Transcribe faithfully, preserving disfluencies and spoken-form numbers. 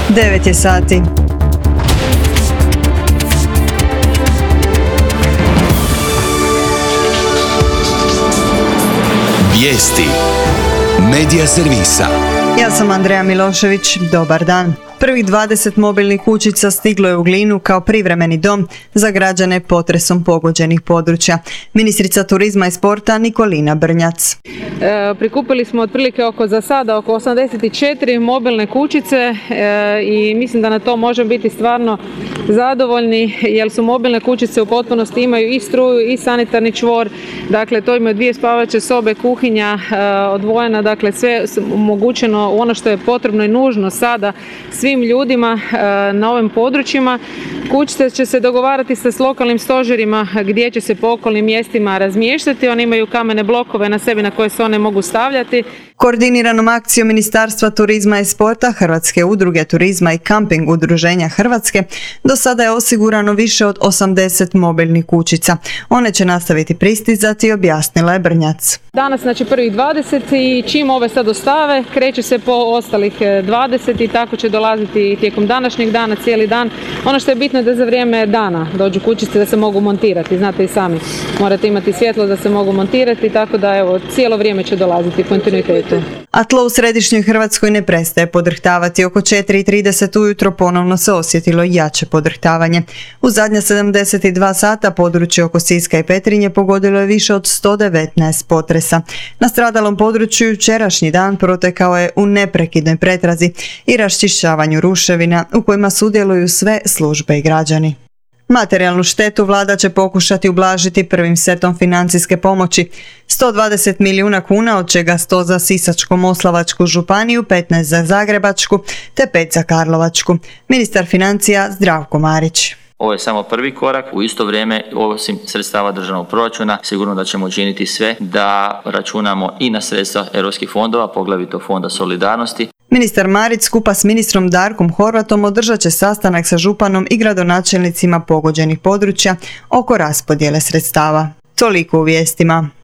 devet je sati. Vijesti Medija servisa. Ja sam Andreja Milošević, dobar dan. Prvih dvadeset mobilnih kućica stiglo je u Glinu kao privremeni dom za građane potresom pogođenih područja. Ministrica turizma i sporta Nikolina Brnjac. E, prikupili smo otprilike oko za sada oko osamdeset četiri mobilne kućice e, i mislim da na to možemo biti stvarno zadovoljni jer su mobilne kućice u potpunosti imaju i struju i sanitarni čvor. Dakle, to imaju dvije spavaće sobe, kuhinja e, odvojena, dakle sve omogućeno ono što je potrebno i nužno sada svim ljudima na ovim područjima. Kućice će se dogovarati sa s lokalnim stožerima gdje će se po okolnim mjestima razmještati. Oni imaju kamene blokove na sebi na koje se one mogu stavljati. Koordiniranom akcijom Ministarstva turizma i sporta, Hrvatske udruge turizma i kamping udruženja Hrvatske do sada je osigurano više od osamdeset mobilnih kućica. One će nastaviti pristizati, objasnila je Brnjac. Danas znači prvih dvadeset i čim ove sad dostave kreće se po ostalih dvadeset i tako će dolaziti tijekom današnjeg dana, cijeli dan. Ono što je bitno je da za vrijeme dana dođu kućice da se mogu montirati, znate i sami. Morate imati svjetlo da se mogu montirati, tako da evo cijelo vrijeme će dolaziti kontinuitetu. A tlo u središnjoj Hrvatskoj ne prestaje podrhtavati. Oko četiri i trideset ujutro ponovno se osjetilo jače podrhtavanje. U zadnja sedamdeset dva sata područje oko Siska i Petrinje pogodilo je više od sto devetnaest potresa. Na stradalom području jučerašnji dan protekao je u neprekidnoj pretrazi i raščišćavanju ruševina u kojima sudjeluju sve službe i građani. Materijalnu štetu vlada će pokušati ublažiti prvim setom financijske pomoći. sto dvadeset milijuna kuna, od čega sto za Sisačko-moslavačku županiju, petnaest za Zagrebačku te pet za Karlovačku. Ministar financija Zdravko Marić. Ovo je samo prvi korak. U isto vrijeme, osim sredstava državnog proračuna, sigurno da ćemo učiniti sve da računamo i na sredstva europskih fondova, poglavito Fonda solidarnosti. Ministar Marić skupa s ministrom Darkom Horvatom održat će sastanak sa županom i gradonačelnicima pogođenih područja oko raspodjele sredstava. Toliko u vijestima.